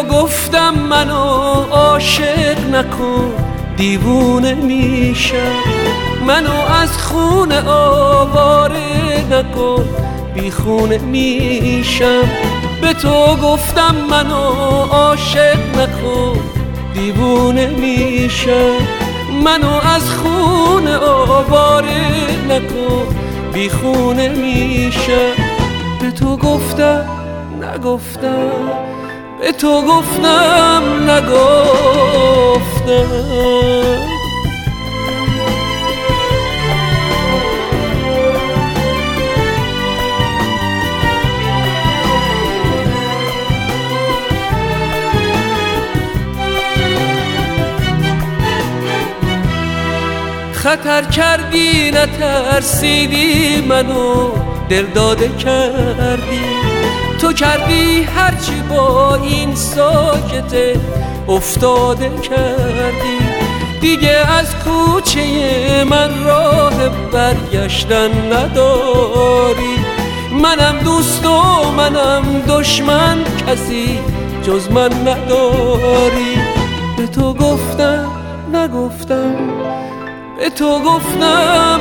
گفتم منو عاشق نکن دیوونه میشم، منو از خونه آواره نکن بی خونه میشم. به تو گفتم منو عاشق نکن دیوونه میشم، منو از خونه آواره نکن بی خونه میشم. به تو گفتم نگفتم، به تو گفتم نگفتم. خطر کردی نترسیدی منو دل داده کردی، تو کردی هرچی با این ساکته افتاده کردی. دیگه از کوچه من راه برگشتن نداری، منم دوست و منم دشمن کسی جز من نداری. به تو گفتم نگفتم، به تو گفتم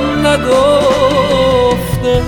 نگفتم.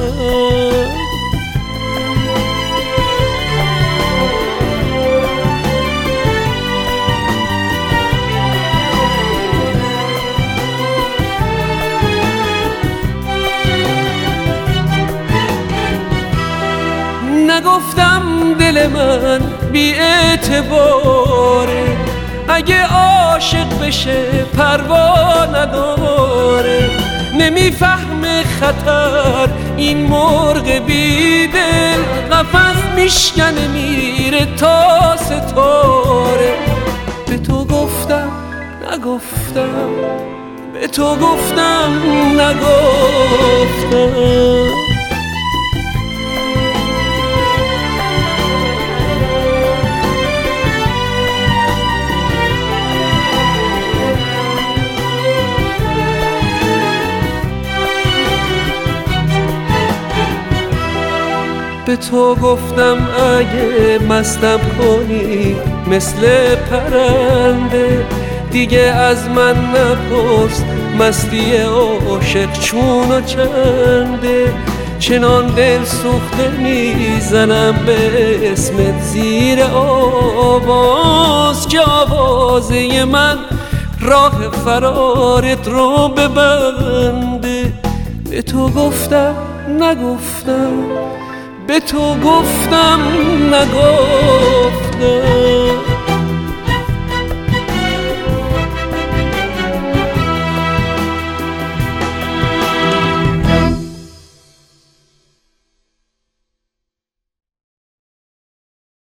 نگفتم دل من بی اعتباره، اگه عاشق بشه پروا نداره. نمیفهمه خطر این مرغ بی دل، قفس میشکنه میره تا ستاره. به تو گفتم نگفتم، به تو گفتم نگفتم. به تو گفتم اگه مستم کنی مثل پرنده، دیگه از من نپرس مستی عاشق چون و چنده. چنان دل سوخته میزنم به اسمت زیر آواز که آوازه من راه فرارت رو ببنده. به تو گفتم نگفتم، به تو گفتم نگفتم.